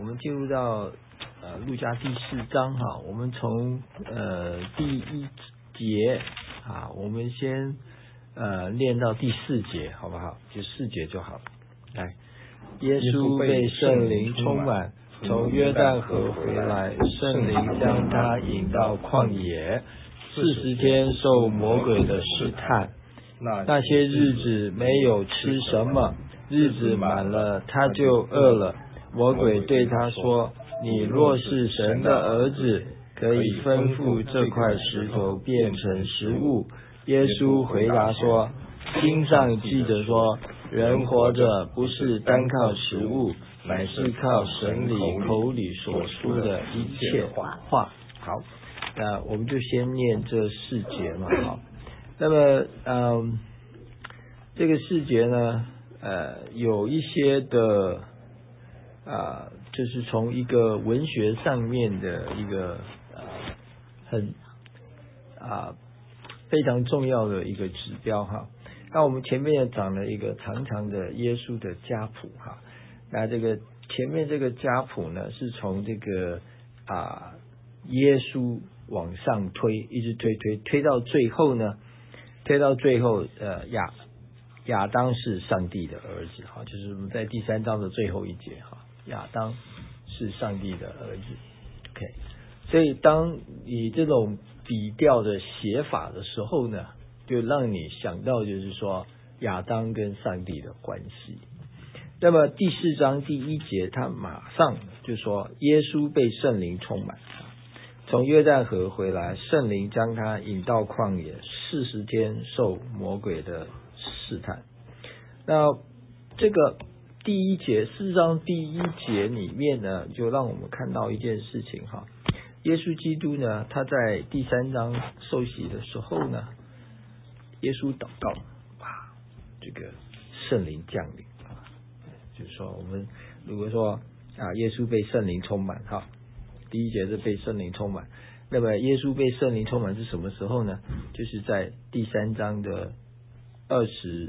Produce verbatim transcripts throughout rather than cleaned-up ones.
们进入到呃路加第四章哈，我们从呃第一节啊，我们先呃念到第四节好不好？就四节就好了。来，耶稣被圣灵充满，从约旦河回来，圣灵将他引到旷野，四十天受魔鬼的试探。那些日子没有吃什么，日子满了，他就饿了。魔鬼对他说：“你若是神的儿子，可以吩咐这块石头变成食物。”耶稣回答说：“经上记着说，人活着不是单靠食物，乃是靠神里口里所出的一切话。”好，那我们就先念这四节嘛。好，那么嗯，这个四节呢，呃，有一些的啊、呃，就是从一个文学上面的一个呃很啊、呃、非常重要的一个指标哈。那我们前面也讲了一个长长的耶稣的家谱哈。那这个前面这个家谱呢，是从这个啊、呃、耶稣往上推，一直推推推到最后呢，推到最后呃亚亚当是上帝的儿子哈，就是我们在第三章的最后一节哈，亚当是上帝的儿子。OK， 所以当你这种比调的写法的时候呢，就让你想到就是说亚当跟上帝的关系。那么第四章第一节，他马上就说耶稣被圣灵充满，从约旦河回来，圣灵将他引到旷野，四十天受魔鬼的试探。那这个第一节，四章第一节里面呢，就让我们看到一件事情哈，耶稣基督呢，他在第三章受洗的时候呢，耶稣祷告，哇，这个圣灵降临啊，就是说我们如果说啊，耶稣被圣灵充满哈，第一节是被圣灵充满，那么耶稣被圣灵充满是什么时候呢？就是在第三章的二十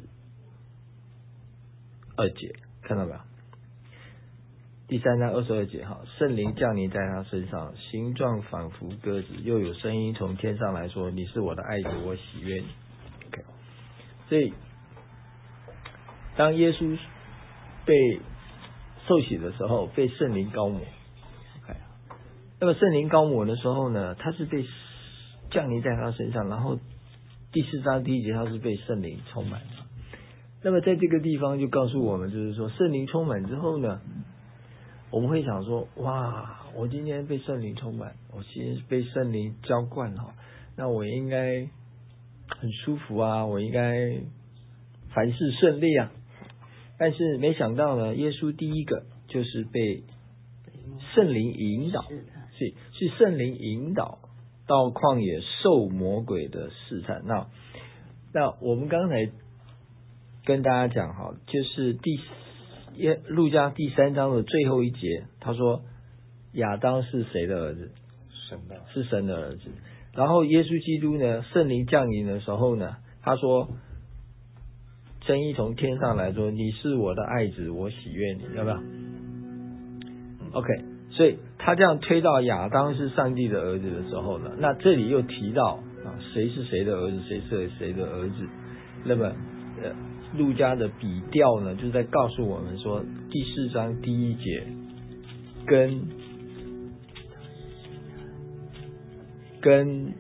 二节，看到没有？第三章二十二节哈，圣灵降临在他身上，形状仿佛鸽子，又有声音从天上来说：“你是我的爱子，我喜悦你。” OK， 所以当耶稣被受洗的时候，被圣灵膏抹。OK， 那么圣灵膏抹的时候呢，他是被降临在他身上，然后第四章第一节他是被圣灵充满。那么在这个地方就告诉我们，就是说圣灵充满之后呢，我们会想说，哇，我今天被圣灵充满，我今天被圣灵浇灌哈，那我应该很舒服啊，我应该凡事顺利啊。但是没想到呢，耶稣第一个就是被圣灵引导，是是圣灵引导到旷野受魔鬼的试探。那那我们刚才跟大家讲哈，就是第耶路加第三章的最后一节，他说亚当是谁的儿子？ 神的， 是神的儿子。然后耶稣基督呢，圣灵降临的时候呢，他说声音从天上来说：“你是我的爱子，我喜悦你。”有没有 ？OK， 所以他这样推到亚当是上帝的儿子的时候呢，那这里又提到啊，谁是谁的儿子，谁是谁的儿子？那么呃，路加的笔调呢，就在告诉我们说，第四章第一节跟跟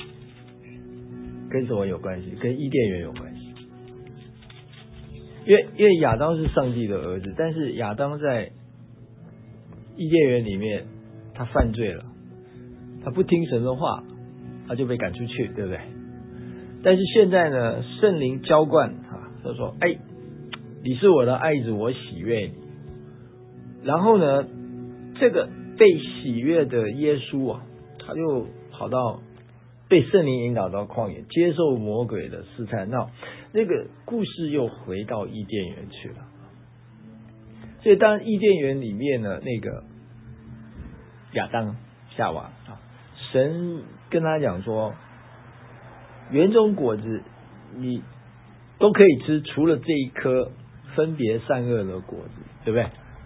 跟什么有关系？跟伊甸园有关系。因为因为亚当是上帝的儿子，但是亚当在伊甸园里面他犯罪了，他不听神的话，他就被赶出去，对不对？但是现在呢，圣灵浇灌啊，他说：“哎，你是我的爱子，我喜悦你。”然后呢，这个被喜悦的耶稣啊，他就跑到被圣灵引导到旷野，接受魔鬼的试探。那那个故事又回到伊甸园去了。所以当伊甸园里面呢，那个亚当夏娃啊，神跟他讲说，园中果子你都可以吃，除了这一颗分别善恶的果子，对不对？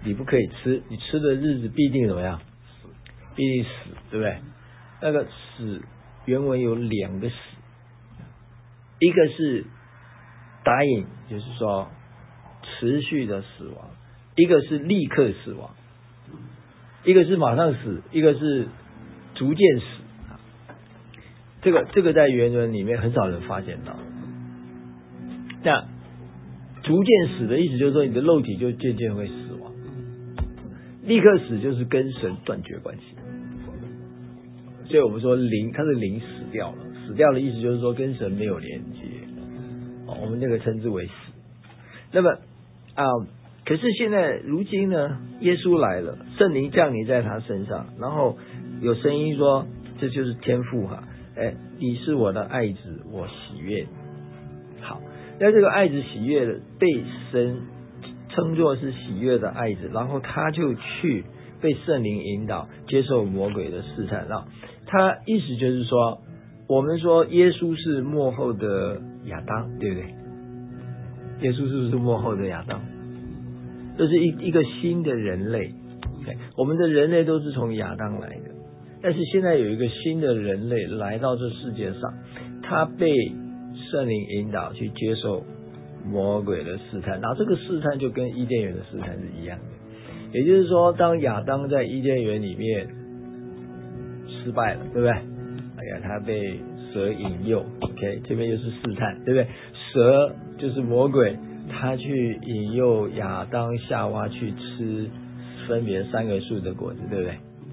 你不可以吃，你吃的日子必定怎么样？必定死，对不对？那个死原文有两个死，一个是答应，就是说持续的死亡，一个是立刻死亡，一个是马上死，一个是逐渐死。这个这个在原文里面很少人发现到。那逐渐死的意思就是说，你的肉体就渐渐会死亡；立刻死就是跟神断绝关系。所以我们说灵，他的灵死掉了，死掉的意思就是说跟神没有连接，哦，我们那个称之为死。那么啊、呃，可是现在如今呢，耶稣来了，圣灵降临在他身上，然后有声音说，这就是天父哈，哎，你是我的爱子，我喜悦你。好，那这个爱子喜悦的被神称作是喜悦的爱子，然后他就去被圣灵引导，接受魔鬼的试探。然后他意思就是说，我们说耶稣是末后的亚当，对不对？耶稣是不是末后的亚当？这是一一个新的人类。Okay? 我们的人类都是从亚当来的，但是现在有一个新的人类来到这世界上，他被圣灵引导去接受魔鬼的试探，然后这个试探就跟伊甸园的试探是一样的。也就是说，当亚当在伊甸园里面失败了，对不对？哎呀，他被蛇引诱 ，OK， 这边就是试探，对不对？蛇就是魔鬼，他去引诱亚当、夏娃去吃分别三个树的果子，对不对？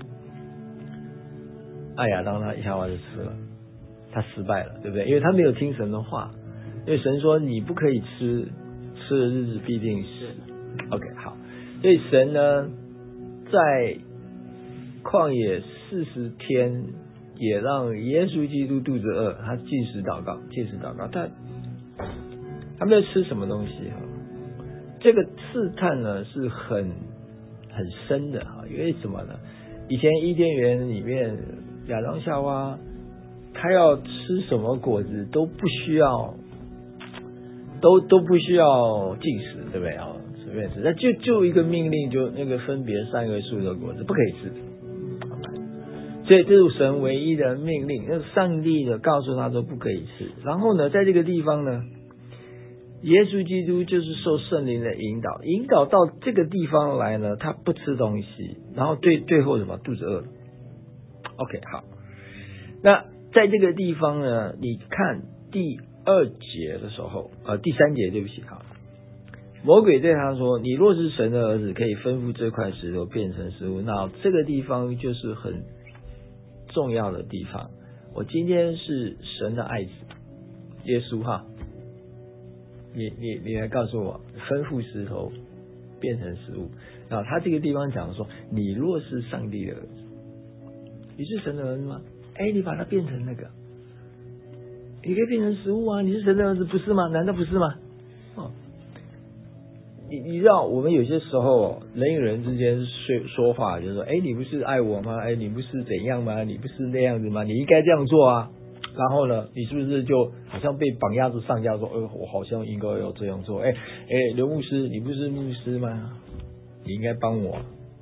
爱亚当他夏娃就吃了，他失败了，对不对？因为他没有听神的话，因为神说你不可以吃，吃的日子必定死。OK， 好，所以神呢，在旷野四十天，也让耶稣基督肚子饿，他禁食祷告，禁食祷告，他他没有吃什么东西哈。这个试探呢是很很深的哈，因为什么呢？以前伊甸园里面亚当夏娃，他要吃什么果子都不需要，都都不需要禁食，对不对啊？随便吃，那就就一个命令，就那个分别三个树的果子不可以吃。所以这是神唯一的命令，那上帝的告诉他说不可以吃。然后呢，在这个地方呢，耶稣基督就是受圣灵的引导，引导到这个地方来呢，他不吃东西，然后最最后什么肚子饿了。OK， 好，那在这个地方呢，你看第二节的时候，呃，第三节，对不起，好，魔鬼对他说：“你若是神的儿子，可以吩咐这块石头变成食物。”那这个地方就是很重要的地方。我今天是神的爱子，耶稣哈，你你你来告诉我，吩咐石头变成食物。然后他这个地方讲说，你若是上帝的儿子，你是神的儿子吗？哎，你把它变成那个，你可以变成食物啊！你是神的儿子，不是吗？难道不是吗？哦，你你知道，我们有些时候人与人之间说说话，就是说，哎，你不是爱我吗？哎，你不是怎样吗？你不是那样子吗？你应该这样做啊！然后呢，你是不是就好像被绑架着上架说，呃，我好像应该要这样做？哎哎，刘牧师，你不是牧师吗？你应该帮我。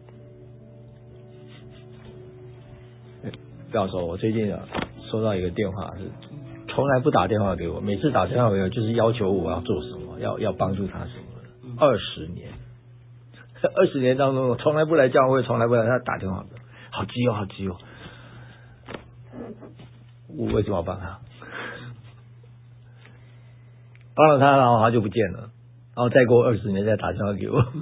不要说，我最近啊收到一个电话，是从来不打电话给我，每次打电话给我就是要求我要做什么，要要帮助他什么。二十年，二十年当中，我从来不来教会，从来不来他打电话给我，好急哦，好急哦。我为什么要帮他？帮了他，然后他就不见了，然后再过二十年再打电话给我。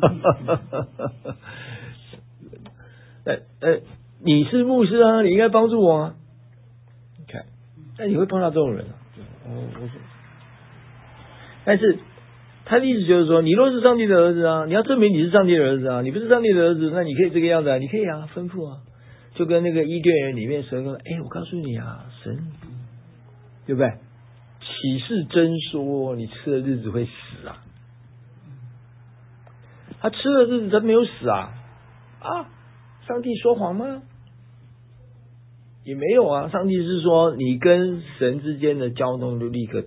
呃呃。你是牧师啊，你应该帮助我啊。你看，那你会碰到这种人啊？哦，我说，但是他的意思就是说，你若是上帝的儿子啊，你要证明你是上帝的儿子啊。你不是上帝的儿子，那你可以这个样子啊，你可以啊，吩咐啊，就跟那个伊甸园里面神说，哎，我告诉你啊，神，对不对？启示真说，你吃的日子会死啊。他吃的日子他没有死啊啊！上帝说谎吗？也没有啊，上帝是说你跟神之间的交通就立刻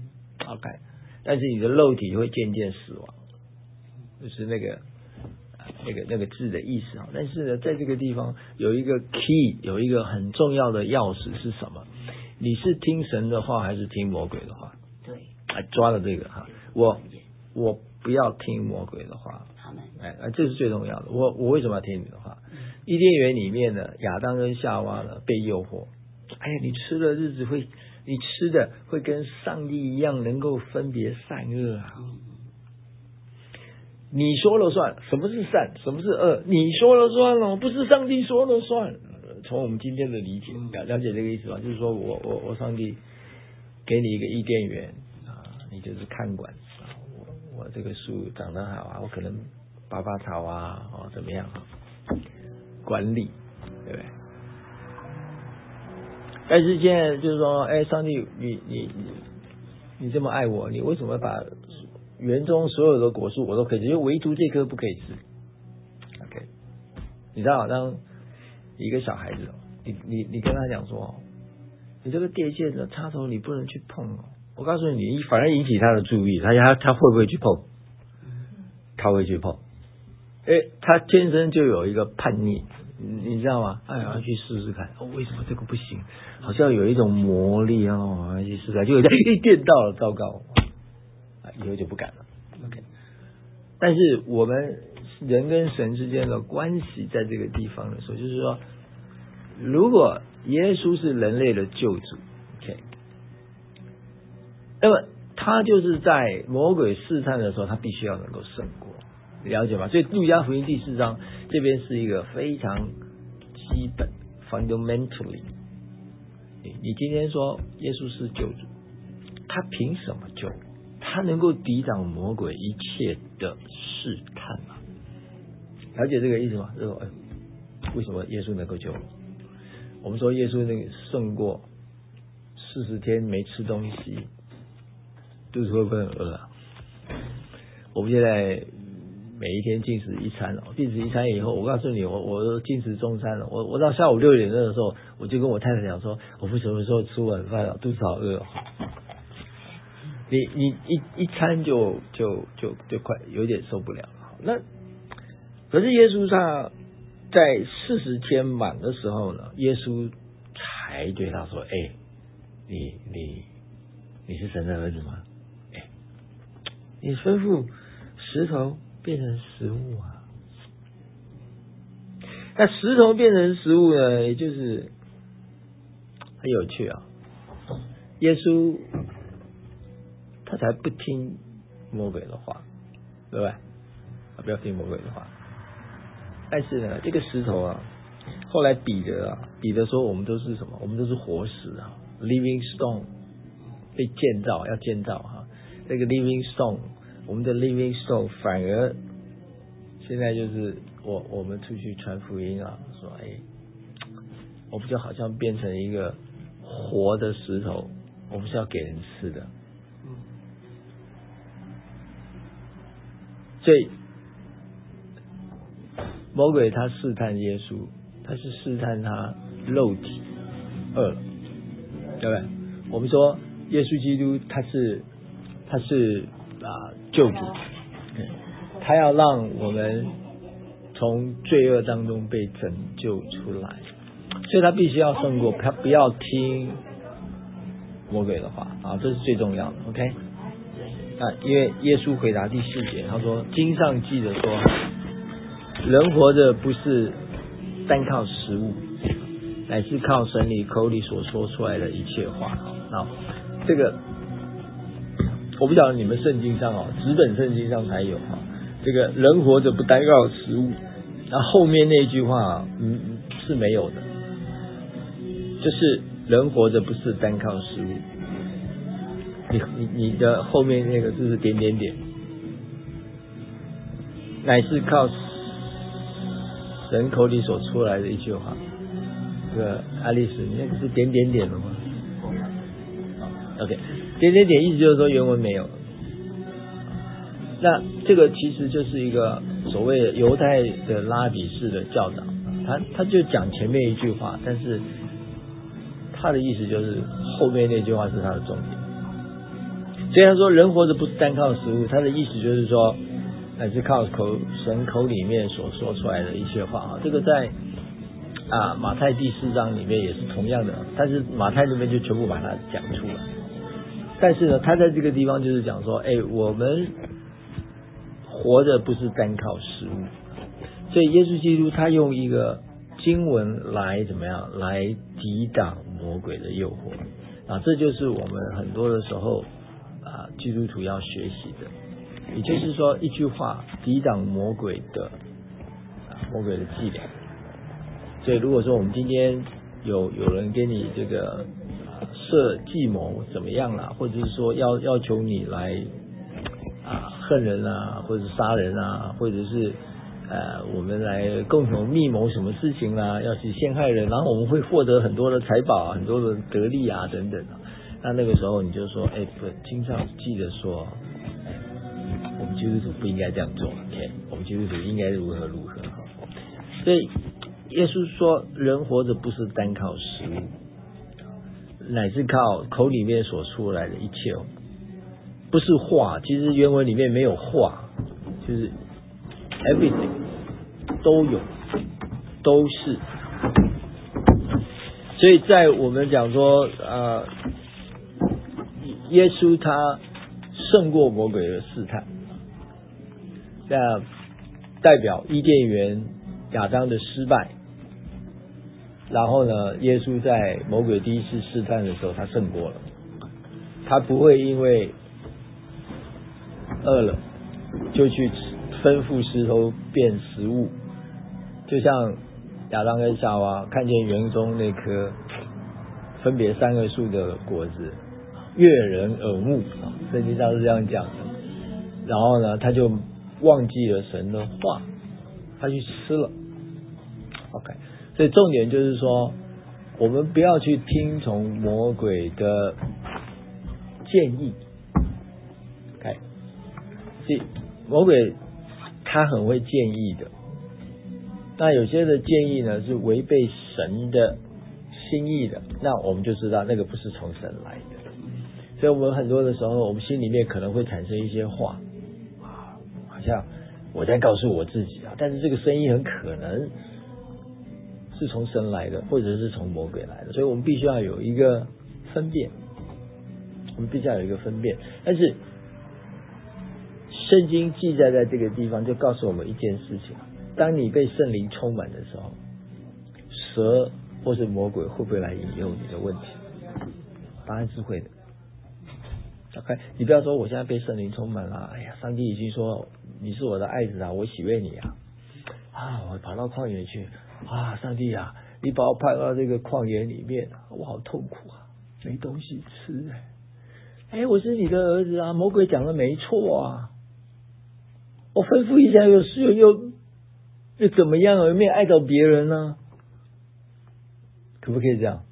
断。OK， 但是你的肉体会渐渐死亡，就是那个那个那个字的意思啊。但是呢，在这个地方有一个 key， 有一个很重要的钥匙是什么？你是听神的话还是听魔鬼的话？ 对， 哎，抓了这个哈，我我不要听魔鬼的话，哎，这是最重要的。我我为什么要听你的话？伊甸园里面呢，亚当跟夏娃呢被诱惑，哎呀，你吃了日子会，你吃的会跟上帝一样，能够分别善恶啊。你说了算，什么是善，什么是恶？你说了算了，不是上帝说了算。从我们今天的理解，了了解这个意思吧？就是说我我我上帝给你一个伊甸园啊，你就是看管啊，我我这个树长得好啊，我可能拔拔草啊，哦怎么样啊，管理，对不对？但是现在就是说，哎，上帝，你你你你这么爱我，你为什么把园中所有的果树我都可以吃，就唯独这棵不可以吃 ？OK， 你知道，当一个小孩子，你你你跟他讲说，你这个电线的插头你不能去碰哦。我告诉你，你反而引起他的注意，他他他会不会去碰？他会去碰。哎，他天生就有一个叛逆，你知道吗？哎呀，去试试看。哦，为什么这个不行？好像有一种魔力哦，去试试看，就有一电到了，糟糕，啊，以后就不敢了。OK， 但是我们人跟神之间的关系在这个地方的时候，就是说，如果耶稣是人类的救主 ，OK， 那么他就是在魔鬼试探的时候，他必须要能够胜过，了解吗？所以路加福音第四章这边是一个非常基本 fundamentally， 你今天说耶稣是救主，他凭什么救？他能够抵挡魔鬼一切的试探吗？了解这个意思吗？就是说，哎，为什么耶稣能够救我？我们说耶稣那个胜过四十天没吃东西，肚子会不会很饿啊？我们现在每一天禁食一餐了，禁食一餐以后，我告诉你，我我禁食中餐了。我我到下午六点钟的时候，我就跟我太太讲说，我们什么时候吃晚饭了？肚子好饿哦。你你一一餐就就就就快有点受不了了。那可是耶稣他在四十天满的时候呢，耶稣才对他说：“哎，你你你是神的儿子吗？哎，你吩咐石头变成食物啊。”那石头变成食物呢，也就是很有趣啊。耶稣他才不听魔鬼的话，对不对？他不要听魔鬼的话。但是呢，这个石头啊，后来彼得啊，彼得说我们都是什么？我们都是活石啊 ，living stone， 被建造要建造哈、啊。这个 living stone， 我们的 living stone 反而现在就是我我们出去传福音啊，说哎，我们就好像变成一个活的石头，我们是要给人吃的。所以魔鬼他试探耶稣，他是试探他肉体饿了，对不对？我们说耶稣基督他是他是啊救主，他要让我们从罪恶当中被拯救出来，所以他必须要胜过，他不要听魔鬼的话啊，这是最重要的。OK。啊，因为耶稣回答第四节，他说：“经上记着说，人活着不是单靠食物，乃是靠神你口里所说出来的一切话。”啊，这个我不晓得你们圣经上哦，纸本圣经上才有啊。这个人活着不单靠食物，那后面那句话嗯是没有的，就是人活着不是单靠食物。你你你的后面那个字是点点点，乃是靠人口里所出来的一句话。这个爱丽丝，你那个是点点点的吗 ？OK， 点点点意思就是说原文没有。那这个其实就是一个所谓的犹太的拉比式的教导，他他就讲前面一句话，但是他的意思就是后面那句话是他的重点。虽然说人活着不是单靠食物，他的意思就是说， 乃是靠口神口里面所说出来的一些话啊，这个在啊马太第四章里面也是同样的，但是马太那边就全部把它讲出来。但是呢，他在这个地方就是讲说，哎，我们活着不是单靠食物，所以耶稣基督他用一个经文来怎么样来抵挡魔鬼的诱惑啊，这就是我们很多的时候啊基督徒要学习的。也就是说，一句话抵挡魔鬼的、啊、魔鬼的伎俩。所以，如果说我们今天有有人给你这个、啊、设计谋怎么样啦，或者是说要要求你来啊恨人啊，或者是杀人啊，或者是呃我们来共同密谋什么事情啦，要去陷害人，然后我们会获得很多的财宝、啊、很多的得利啊等等啊。那那个时候你就说，哎，不，经上记得说。我们基督徒不应该这样做 ，OK？ 我们基督徒应该如何如何哈？所以耶稣说，人活着不是单靠食物，乃是靠口里面所出来的一切，不是话。其实原文里面没有话，就是 everything 都有，都是。所以在我们讲说，呃，耶稣他胜过魔鬼的试探。那代表伊甸园亚当的失败，然后呢，耶稣在魔鬼第一次试探的时候，他胜过了，他不会因为饿了就去吩咐石头变食物，就像亚当跟夏娃看见园中那棵分别三个树的果子悦人耳目，圣经上是这样讲的，然后呢，他就忘记了神的话，他去吃了。OK， 所以重点就是说，我们不要去听从魔鬼的建议。OK， 所以魔鬼他很会建议的，那有些的建议呢是违背神的心意的，那我们就知道那个不是从神来的。所以我们很多的时候，我们心里面可能会产生一些话。像我在告诉我自己啊，但是这个声音很可能是从神来的，或者是从魔鬼来的，所以我们必须要有一个分辨，我们必须要有一个分辨。但是圣经记载在这个地方，就告诉我们一件事情：当你被圣灵充满的时候，蛇或是魔鬼会不会来引诱你的问题？答案是会的。OK， 你不要说我现在被圣灵充满了，哎呀，上帝已经说你是我的爱子啊，我喜悦你啊，啊，我跑到旷野去啊，上帝啊，你把我派到这个旷野里面，我好痛苦啊，没东西吃哎，哎，我是你的儿子啊，魔鬼讲的没错啊，我吩咐一下又又又又怎么样？有没有爱到别人呢？可不可以这样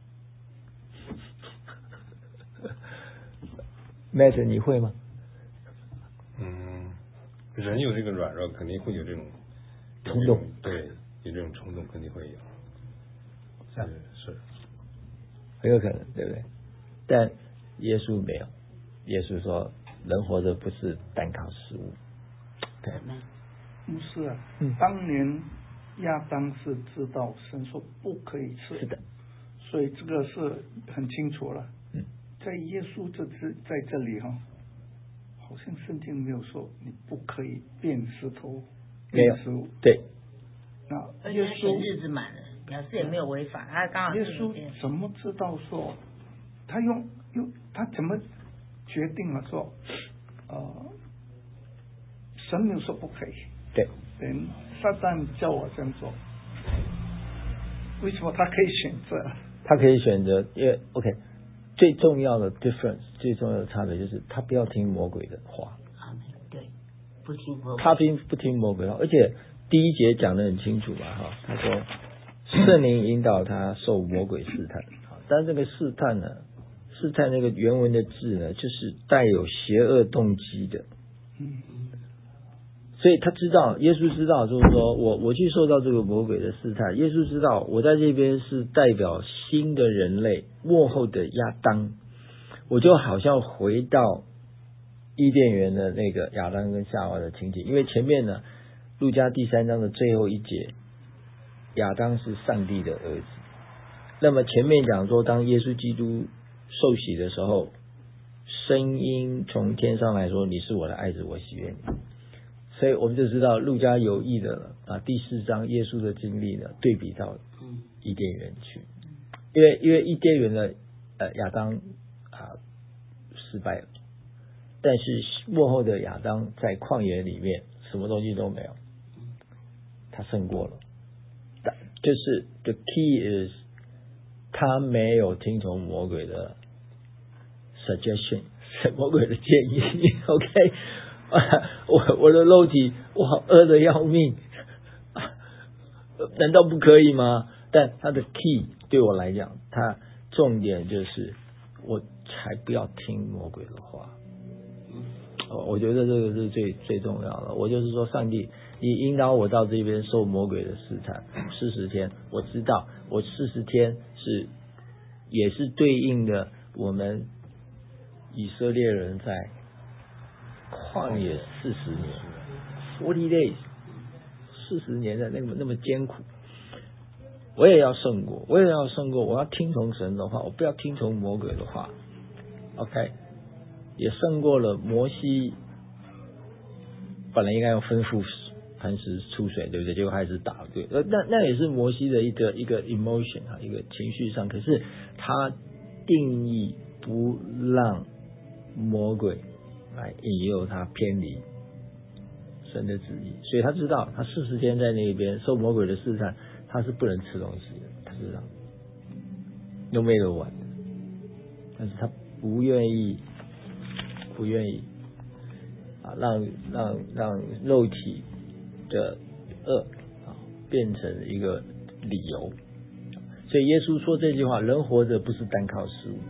？Matt， 你会吗？ 嗯，人有这个软弱，肯定会有这种冲动， 对，有这种冲动肯定会有，是是， 很有可能，对不对？但耶稣没有，耶稣说，人活着不是单靠食物。对， 不是啊， 嗯， 当年亚当是知道神说不可以吃， 是的， 所以这个是很清楚了。 嗯， 在耶稣这只在这里哈、哦，好像圣经没有说你不可以变石头变食物。 对， 那耶稣日子满了，表示也没有违法，他刚好耶稣怎么知道说他用用他怎么决定了说呃神没有说不可以？ 对， 等撒旦叫我这样做，为什么他可以选择？ 他可以选择，因为 OK， 最重要的 difference， 最重要的差别就是他不要听魔鬼的话。 啊，对，不听魔鬼。 他并不听魔鬼的话，而且第一节讲得很清楚嘛，哈，他说圣灵引导他受魔鬼试探，但这个试探呢，试探那个原文的字呢，就是带有邪恶动机的。 嗯。 所以他知道，耶稣知道，就是说我我去受到这个魔鬼的试探。耶稣知道，我在这边是代表新的人类，末后的亚当，我就好像回到伊甸园的那个亚当跟夏娃的情景，因为前面呢，路加第三章的最后一节，亚当是上帝的儿子。那么前面讲说，当耶稣基督受洗的时候，声音从天上来说：“你是我的爱子，我喜悦你。”所以我们就知道，路加有意的把第四章耶稣的经历呢对比到伊甸园去，因为因为伊甸园的呃亚当啊失败了，但是末后的亚当在旷野里面什么东西都没有，他胜过了。就是 the key is 他没有听从魔鬼的 suggestion， 魔鬼的建议。OK， 我我的肉体我好饿得要命，难道不可以吗？但他的 key 对我来讲，他重点就是我才不要听魔鬼的话。我觉得这个是最最重要的。我就是说，上帝，你引导我到这边受魔鬼的试探四十天，我知道我四十天是也是对应的我们以色列人在旷野四十年 forty days 四十年的那么那么艰苦，我也要胜过，我也要胜过，我要听从神的话，我不要听从魔鬼的话。 OK，也胜过了摩西本来应该要吩咐磐石出水，对不对？结果还是打对，呃，那那也是摩西的一个一个 emotion 啊，一个情绪上。可是他定义不让魔鬼来引诱他偏离神的旨意，所以他知道他四十天在那边受魔鬼的试探，他是不能吃东西的，他知道又没有完，但是他不愿意。不愿意啊，让让让肉体的恶啊变成一个理由，所以耶稣说这句话：人活着不是单靠食物。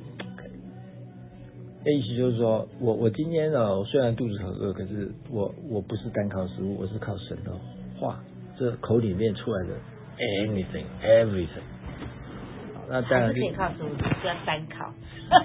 那意思就是说，我我今天呢，我虽然肚子很饿，可是我我不是单靠食物，我是靠神的话，这口里面出来的 anything everything。那当然还是可以靠食物，不要单靠。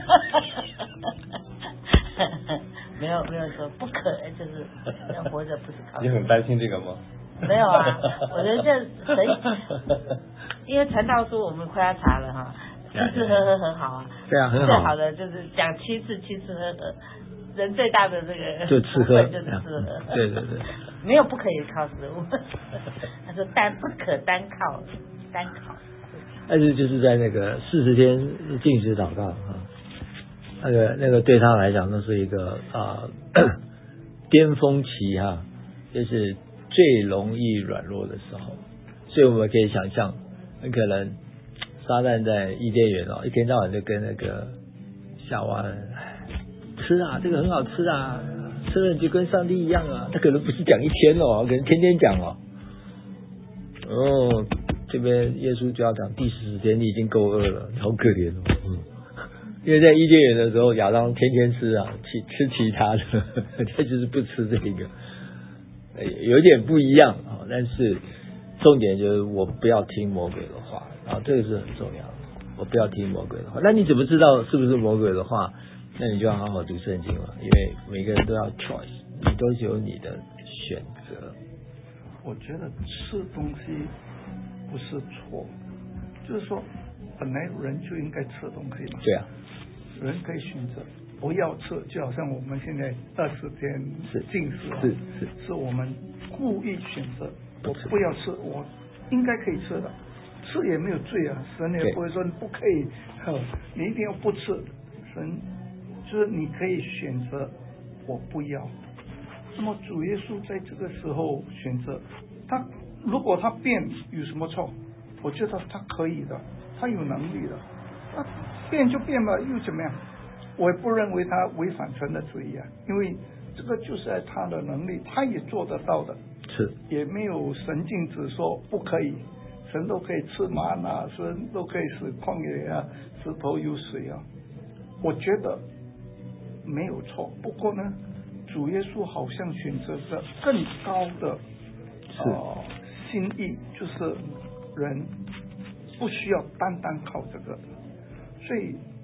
没有没有说不可，就是人活着不是靠。 你很担心这个吗？ 没有啊，我觉得这神，因为传道书我们快要查了哈，吃吃喝喝很好啊， 对啊，很好。 最好的就是讲七次七次喝喝，人最大的这个就吃喝， 就是吃喝。 对对对， 没有不可以靠食物，他说单不可单靠单靠。 但是就是在那个四十天禁食祷告啊。那个那个对他来讲，那是一个啊、呃、巅峰期哈、啊，就是最容易软弱的时候，所以我们可以想象，很可能撒旦在伊甸园哦，一天到晚就跟那个夏娃吃啊，这个很好吃啊，吃了你就跟上帝一样啊。他可能不是讲一天哦，可能天天讲哦。哦，这边耶稣就要讲第十天，你已经够饿了，你好可怜哦。嗯因为在伊甸园的时候，亚当天天吃啊，其吃其他的，他就是不吃这个，有点不一样啊。但是重点就是我不要听魔鬼的话啊，这个是很重要的。我不要听魔鬼的话。那你怎么知道是不是魔鬼的话？那你就要好好读圣经了，因为每个人都要 choice， 你都是有你的选择。 我觉得吃东西不是错，就是说本来人就应该吃东西嘛。 对啊。 人可以选择不要吃，就好像我们现在二十天禁食、啊， 是是是我们故意选择我不要吃，我应该可以吃的，吃也没有罪啊，神也不会说你不可以，你一定要不吃，神就是你可以选择我不要。那么主耶稣在这个时候选择他，如果他变有什么错？我觉得他可以的，他有能力的。他变就变了，又怎么样？我也不认为他违反神的旨意啊，因为这个就是他的能力，他也做得到的。 是， 也没有神禁止说不可以，神都可以吃玛拿，神都可以使旷野啊石头有水啊。我觉得没有错，不过呢，主耶稣好像选择着更高的呃心意，就是人不需要单单靠这个。所以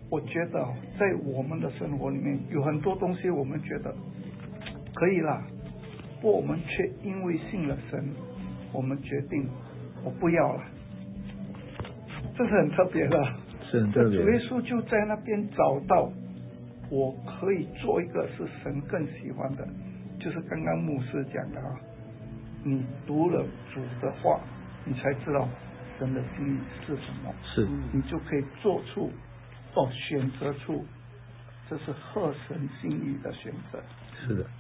我觉得在我们的生活里面有很多东西我们觉得可以啦，不过我们却因为信了神，我们决定我不要了，这是很特别的。 是很特别的。 主耶稣就在那边找到我可以做一个是神更喜欢的，就是刚刚牧师讲的啊，你读了主的话，你才知道神的心意是什么， 是你就可以做出哦选择出这是合神心意的选择。 是的。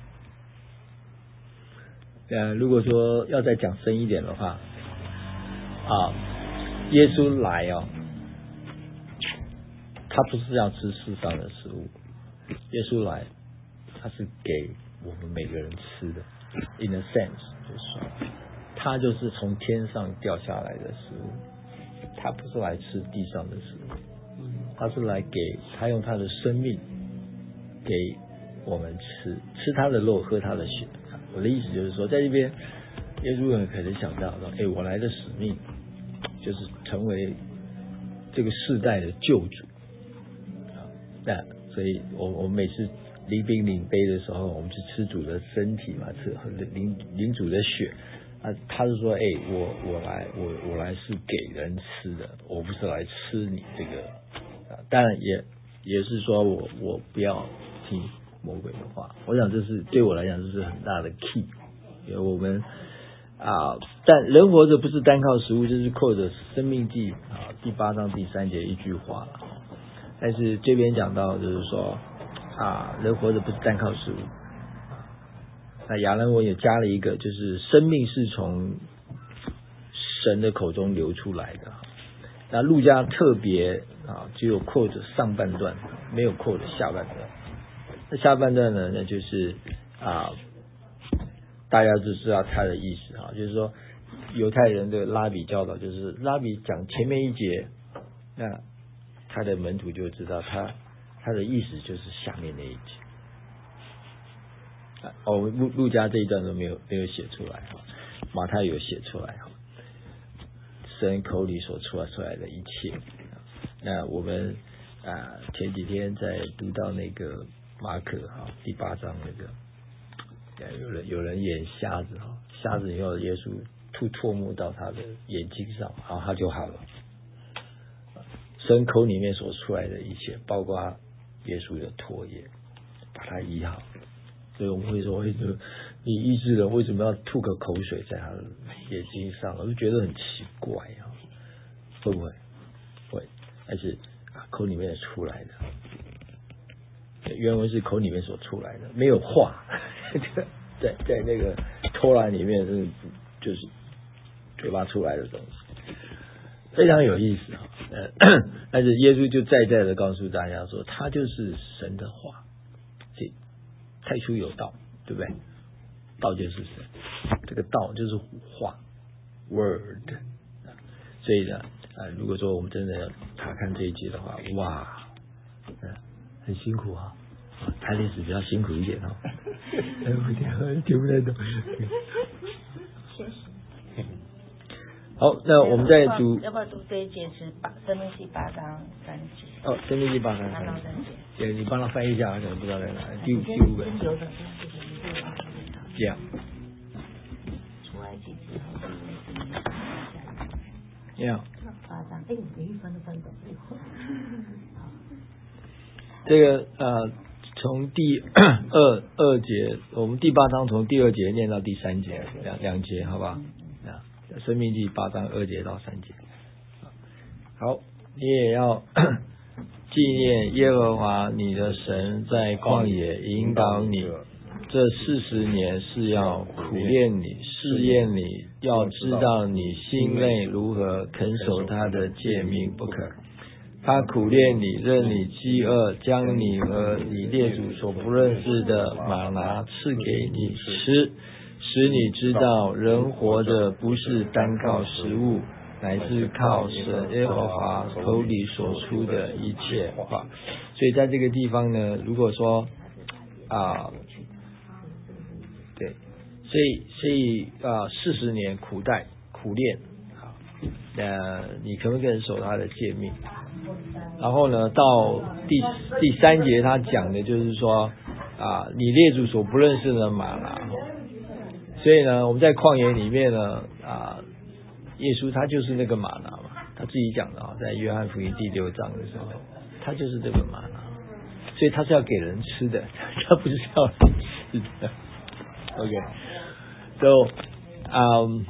呃，如果说要再讲深一点的话，啊，耶稣来哦，他不是要吃世上的食物，耶稣来，他是给我们每个人吃的。In a sense， 就是说，他就是从天上掉下来的食物，他不是来吃地上的食物，他是来给他用他的生命给我们吃，吃他的肉，喝他的血。我的意思就是说，在这边，耶稣人可能想到说，哎，我来的使命就是成为这个世代的救主啊。那所以我我们每次领饼领杯的时候，我们是吃主的身体嘛，吃领领主的血啊。他是说，哎，我我来我我来是给人吃的，我不是来吃你这个啊。当然也也是说我我不要听魔鬼的话，我想这是对我来讲这是很大的 key， 因为我们啊，但人活着不是单靠食物，就是扣着生命记啊第八章第三节一句话了。但是这边讲到就是说啊，人活着不是单靠食物。那亚兰文也加了一个，就是生命是从神的口中流出来的。那路加特别啊，只有扣着上半段，没有扣着下半段。那下半段呢，那就是啊，大家就知道他的意思啊，就是说犹太人的拉比教导，就是拉比讲前面一节，那他的门徒就知道他他的意思就是下面那一节。哦，路路加这一段都没有没有写出来哈，马太有写出来哈，神口里所出来出来的一切。那我们啊前几天在读到那个马可哈第八章那个，有人有人演瞎子哈，瞎子以后耶稣吐唾沫到他的眼睛上，然后他就好了。神口里面所出来的一切，包括耶稣的唾液，把他医好。所以我们会说，为什么你医治人为什么要吐个口水在他的眼睛上？我就觉得很奇怪啊，会不会？会，但是啊，口里面出来的，原文是口里面所出来的，没有话，在在那个偷懒里面是就是嘴巴出来的东西，非常有意思啊。呃，但是耶稣就再再的告诉大家说，他就是神的话。太初有道，对不对？道就是神，这个道就是话 ，word。所以呢，啊，如果说我们真的要查看这一节的话，哇，嗯，很辛苦啊，谈历史比较辛苦一点哦。哎，我听听不太懂。好，那我们再读， 要不要读这一节是八生命记八章三节？ 哦，生命记八章三节。对，你帮他翻译一下，可能不知道在哪。第五第五个。这样。 出埃及之后， 这样。 八章，哎，每一翻都翻懂。 这个呃，从第二二节，我们第八章从第二节念到第三节，两两节，好吧？啊，生命记八章二节到三节。好，你也要纪念耶和华你的神在旷野引导你，这四十年是要苦练你、试验你，要知道你心内如何肯守他的诫命不可。他苦练你，任你饥饿，将你和你列祖所不认识的玛拿赐给你吃，使你知道人活着不是单靠食物，乃是靠神耶和华口里所出的一切话。所以在这个地方呢，如果说啊，对，所以所以啊，四十年苦待苦练啊， 呃，你可不可以守他的诫命？然后呢，到第第三节他讲的就是说啊，你列祖所不认识的玛拿。所以呢，我们在旷野里面呢啊，耶稣他就是那个玛拿嘛，他自己讲的啊，在约翰福音第六章的时候，他就是这个玛拿，所以他是要给人吃的，他不是要人吃的。OK，so， 嗯，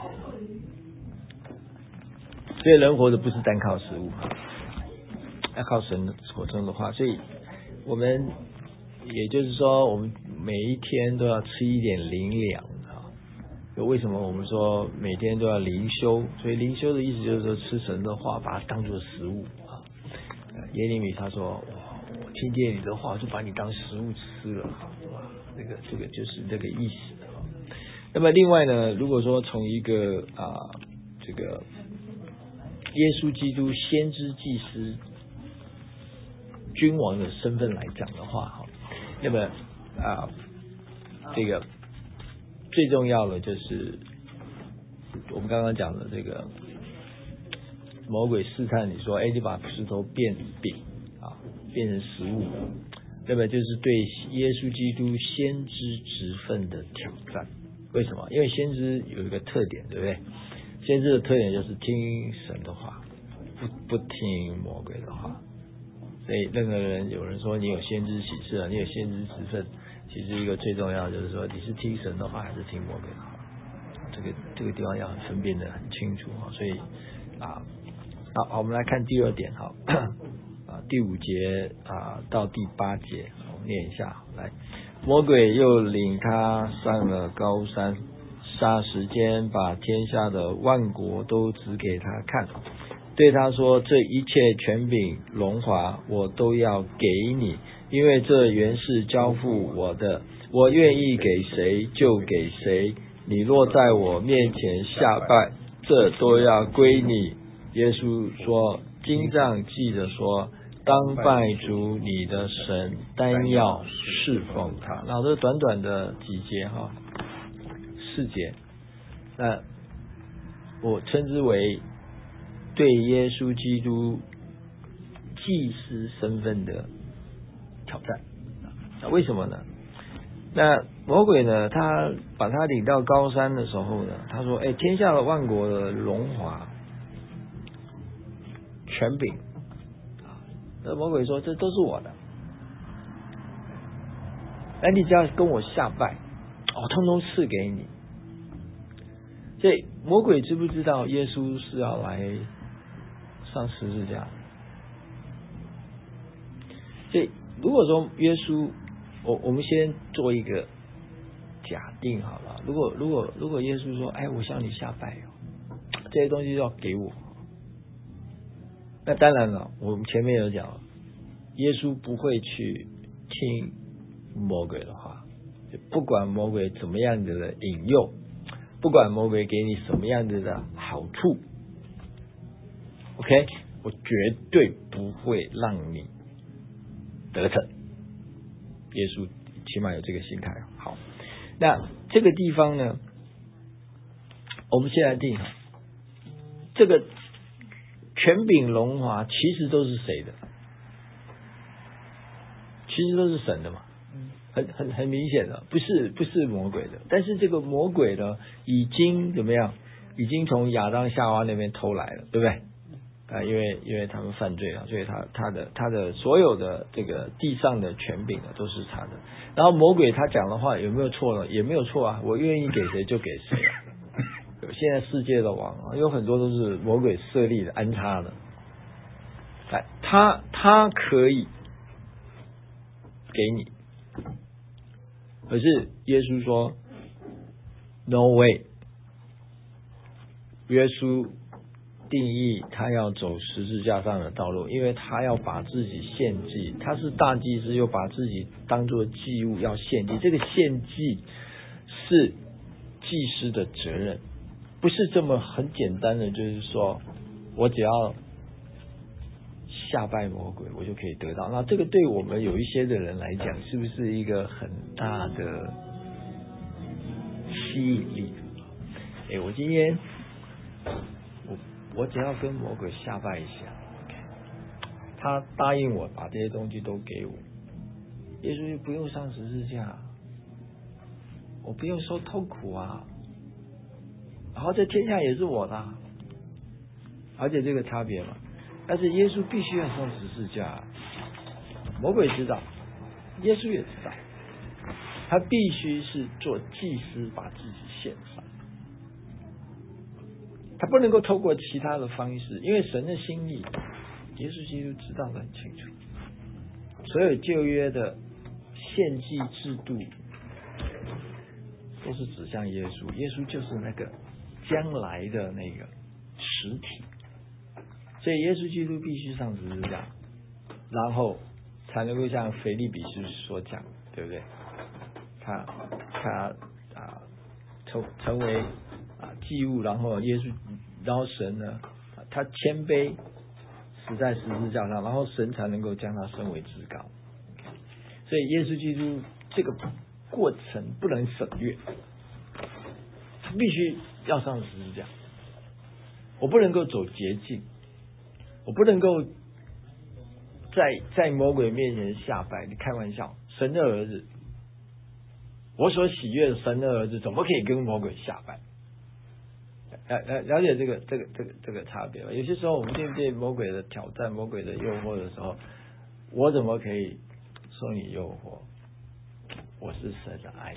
所以人活着不是单靠食物，要靠神口中的话，所以我们也就是说，我们每一天都要吃一点灵粮。为什么我们说每天都要灵修？所以灵修的意思就是说，吃神的话，把它当作食物啊。耶利米他说：“哇，我听见你的话，就把你当食物吃了。”哇，这个这个就是这个意思啊。那么另外呢，如果说从一个啊这个耶稣基督先知、祭司、君王的身份来讲的话，哈，那么啊这个。最重要的就是我们刚刚讲的这个魔鬼试探你说，哎，你把石头变饼啊，变成食物，那么就是对耶稣基督先知职分的挑战。为什么？因为先知有一个特点，对不对？先知的特点就是听神的话，不不听魔鬼的话。所以任何人有人说你有先知启示啊，你有先知职分。其实一个最重要的就是说，你是听神的话还是听魔鬼的话，这个这个地方要很分辨的很清楚哈。所以啊，好，我们来看第二点哈，啊第五节啊到第八节，我们念一下来。魔鬼又领他上了高山，霎时间把天下的万国都指给他看，对他说：“这一切权柄荣华，我都要给你。因为这原是交付我的，我愿意给谁就给谁。你若在我面前下拜，这都要归你。”耶稣说：“经上记着说，当拜主你的神，单要侍奉他。”那这短短的几节哈，四节，那我称之为对耶稣基督祭司身份的挑战。那为什么呢？那魔鬼呢，他把他领到高山的时候呢，他说：“哎，天下的万国的荣华权柄。”那魔鬼说：“这都是我的，那你只要跟我下拜，我通通赐给你。”所以魔鬼知不知道耶稣是要来上十字架？所以如果说耶稣，我我们先做一个假定好了。如果如果如果耶稣说：“哎，我向你下拜哦，这些东西要给我。”那当然了，我们前面有讲，耶稣不会去听魔鬼的话，不管魔鬼怎么样子的引诱，不管魔鬼给你什么样子的好处 ，OK， 我绝对不会让你得逞。耶稣起码有这个心态。好，那这个地方呢，我们现在定这个权柄荣华其实都是谁的？其实都是神的嘛，很很很明显的，不是不是魔鬼的。但是这个魔鬼呢，已经怎么样？已经从亚当夏娃那边偷来了，对不对？啊，因为因为他们犯罪了，所以他他的他的所有的这个地上的权柄呢都是他的。然后魔鬼他讲的话有没有错呢？也没有错啊，我愿意给谁就给谁。现在世界的王啊，有很多都是魔鬼设立的、安插的。哎，他他可以给你，可是耶稣说 ，No way。耶稣定义他要走十字架上的道路，因为他要把自己献祭，他是大祭司，又把自己当作祭物要献祭。这个献祭是祭司的责任，不是这么很简单的，就是说我只要下拜魔鬼，我就可以得到。那这个对我们有一些的人来讲，是不是一个很大的吸引力？哎，我今天我我只要跟魔鬼下拜一下，他答应我把这些东西都给我，耶稣就不用上十字架，我不用受痛苦啊，然后这天下也是我的，而且这个差别嘛，但是耶稣必须要上十字架，魔鬼知道，耶稣也知道，他必须是做祭司把自己献上，他不能够透过其他的方式，因为神的心意耶稣基督知道得很清楚，所有旧约的献祭制度都是指向耶稣，耶稣就是那个将来的那个实体，所以耶稣基督必须上十字架，然后才能够像腓立比书所讲，对不对？他他啊成成为啊祭物，然后耶稣，然后神呢，他谦卑死在十字架上，然后神才能够将他升为至高。所以耶稣基督这个过程不能省略，他必须要上十字架。我不能够走捷径，我不能够在在魔鬼面前下拜。你开玩笑，神的儿子，我所喜悦的神的儿子，怎么可以跟魔鬼下拜？了了了解这个这个这个这个差别吧。有些时候我们面对魔鬼的挑战、魔鬼的诱惑的时候，我怎么可以受你诱惑？我是神的爱子。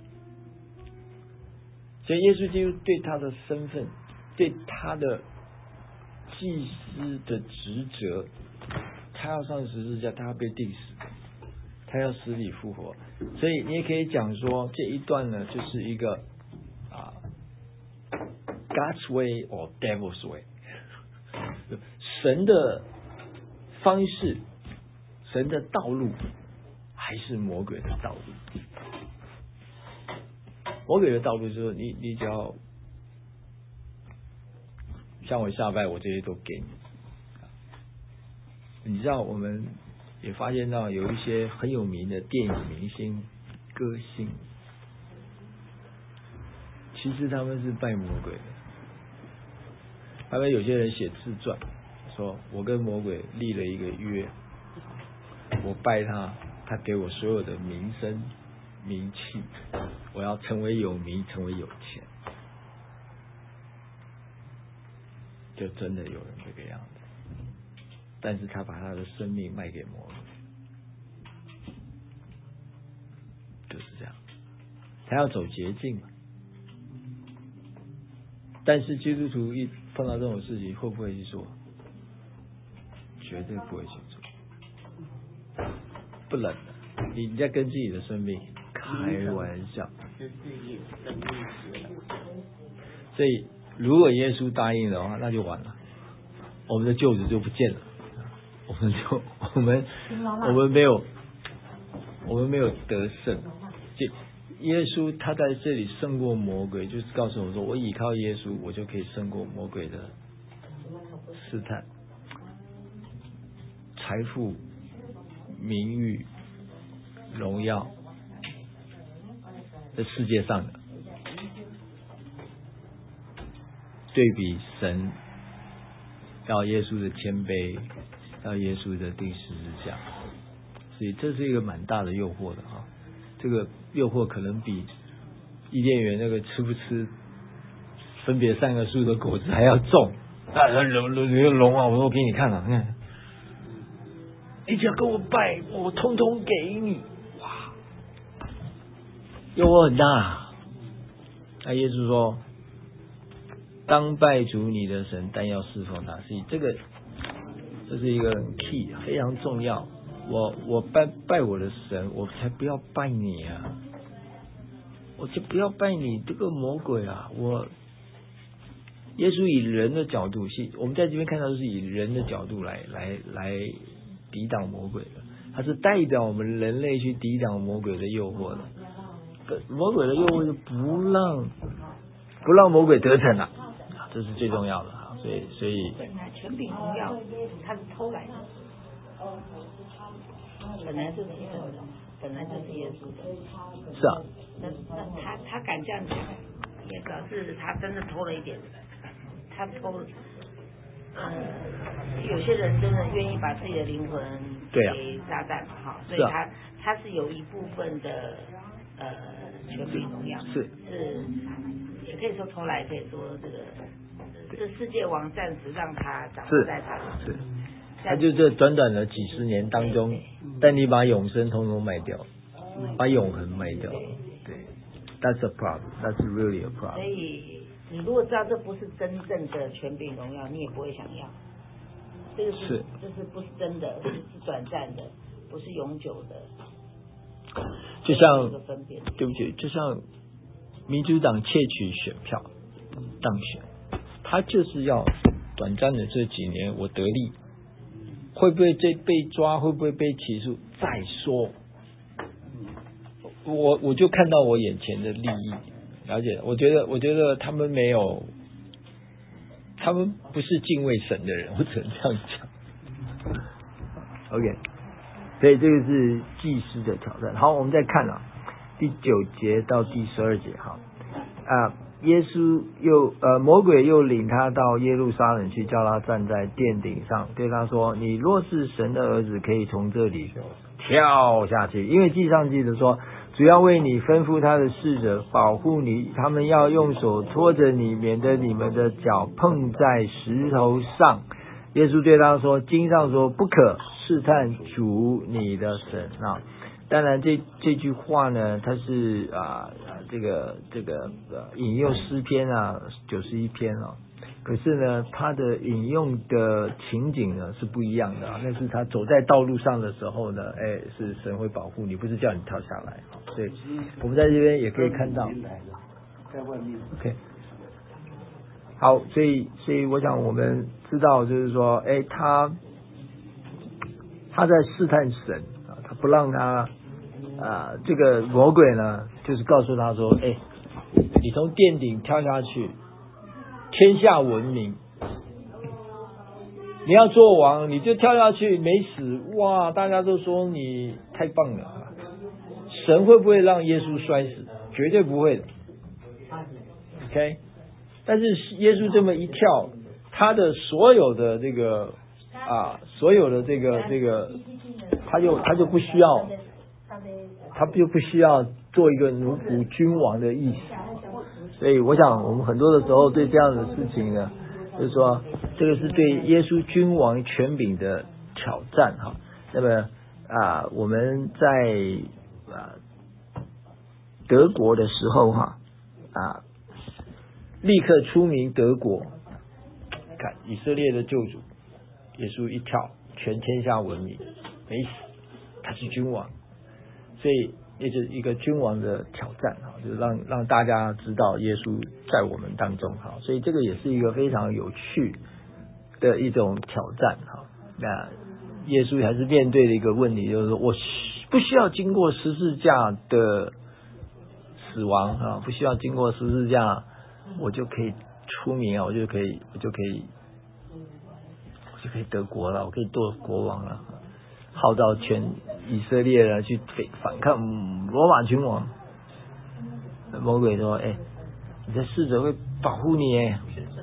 所以耶稣基督对他的身份，对他的祭司的职责，他要上十字架，他要被钉死，他要死里复活。所以你也可以讲说，这一段呢，就是一个啊 God's way or devil's way， 神的方式，神的道路，还是魔鬼的道路？魔鬼的道路就是你，你只要向我下拜，我这些都给你。你知道，我们也发现到有一些很有名的电影明星、歌星，其实他们是拜魔鬼的。他们有些人写自传，说我跟魔鬼立了一个约，我拜他，他给我所有的名声、名气，我要成为有名，成为有钱，就真的有人这个样子。但是他把他的生命卖给魔鬼，就是这样。他要走捷径嘛。但是基督徒一碰到这种事情，会不会去做？绝对不会去做，不冷的。你在跟自己的生命开玩笑。所以，如果耶稣答应的话，那就完了，我们的救主就不见了。我们就我们我们没有我们没有得胜。就耶稣他在这里胜过魔鬼，就是告诉我说，我依靠耶稣，我就可以胜过魔鬼的试探、财富、名誉、荣耀，在世界上的对比神要耶稣的谦卑，要耶稣的钉十字架，所以这是一个蛮大的诱惑的哈。这个诱惑可能比伊甸园那个吃不吃分别三个树的果子还要重。啊，龙龙龙啊，我给你看了，看，你只要跟我拜，我通通给你。哇，诱惑很大。那耶稣说，当拜主你的神，但要侍奉他。所以这个这是一个 key， 非常重要。我我拜拜我的神，我才不要拜你啊！我就不要拜你这个魔鬼啊！我耶稣以人的角度，是我们在这边看到是以人的角度来来来抵挡魔鬼的，它是代表我们人类去抵挡魔鬼的诱惑的。魔鬼的诱惑是不让不让魔鬼得逞啊，这是最重要的哈。所以所以本来权柄荣耀他是偷来的。本来就是神的，本来就是耶稣的。 是啊。 那那他他敢这样讲，也表示他真的偷了一点，他偷些人真的愿意把自己的灵魂对啊给撒旦嘛哈，所以是啊他他是有一部分的呃权柄荣耀， 是是也可以说偷来，可以说这个这世界王暂时让他掌握在他的是，他就这短短的几十年当中，但你把永生统统卖掉，把永恒卖掉，对 ，That's a problem. That's really a 所 problem. 以你如果知道这不是真正的权柄荣耀，你也不会想要。这个是是这是不是真的，是是短暂的，不是永久的。 就像这个分别对不起，就像民主党窃取选票当选，他就是要短暂的这几年我得利，会不会这被抓，会不会被起诉再说。我我就看到我眼前的利益，了解？我觉得我觉得他们没有，他们不是敬畏神的人，我只能这样讲。OK。所以这个是祭司的挑战。好，我们再看啊，第九节到第十二节哈啊，耶稣又呃魔鬼又领他到耶路撒冷去，叫他站在殿顶上，对他说：“你若是神的儿子，可以从这里跳下去，因为记上记着说，主要为你吩咐他的使者保护你，他们要用手托着你，免得你们的脚碰在石头上。”耶稣对他说：“经上说不可试探主你的神啊。”当然这这句话呢，它是啊这个这个呃引用诗篇啊九十一篇啊，可是呢它的引用的情景呢是不一样的啊。那是他走在道路上的时候呢，哎，是神会保护你，不是叫你跳下来。所以我们在这边也可以看到， 在外面 OK。好，所以所以我想我们知道，就是说，哎，他他在试探神啊，他不让他啊，这个魔鬼呢，就是告诉他说，哎，你从殿顶跳下去，天下闻名，你要做王，你就跳下去，没死，哇，大家都说你太棒了。神会不会让耶稣摔死？绝对不会的。OK。但是耶稣这么一跳，他的所有的这个啊，所有的这个这个，他就他就不需要，他就不需要做一个奴仆君王的意思。所以我想，我们很多的时候对这样的事情呢，就是说，这个是对耶稣君王权柄的挑战哈。那么啊，我们在啊德国的时候哈啊。立刻出名德国，看以色列的救主耶稣一跳，全天下闻名，没死，他是君王，所以也是一个君王的挑战哈，就是让让大家知道耶稣在我们当中哈，所以这个也是一个非常有趣的一种挑战哈。那耶稣还是面对的一个问题，就是说我不需要经过十字架的死亡啊，不需要经过十字架。我就可以出名啊，我就可以，我就可以，我就可以得国了，我可以做国王了，号召全以色列人去反抗罗马君王。魔鬼说：“哎，你的使者会保护你哎。”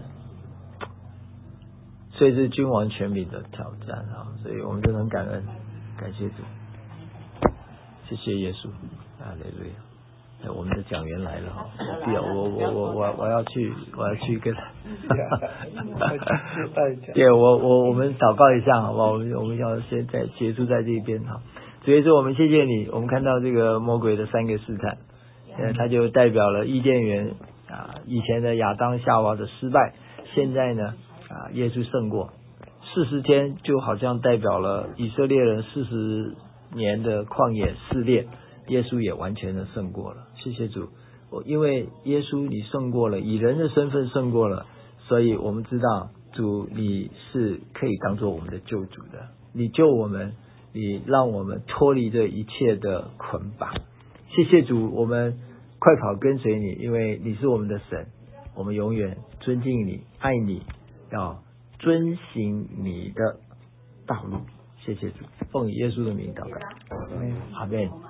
所以是君王权柄的挑战啊，所以我们就很感恩，感谢主，谢谢耶稣，哈利路亚。我们的讲员来了哈，不要我我我我我要去我要去跟他，对我我我们祷告一下好不好？我们我们要先在结束在这边哈。所以说我们谢谢你，我们看到这个魔鬼的三个试探，呃，他就代表了伊甸园啊，以前的亚当夏娃的失败，现在呢啊耶稣胜过，四十天就好像代表了以色列人四十年的旷野试炼。耶稣也完全的胜过了，谢谢主。我因为耶稣你胜过了，以人的身份胜过了，所以我们知道主你是可以当做我们的救主的，你救我们，你让我们脱离这一切的捆绑。谢谢主，我们快跑跟随你，因为你是我们的神，我们永远尊敬你，爱你，要遵行你的道路。谢谢主，奉耶稣的名祷告，阿们。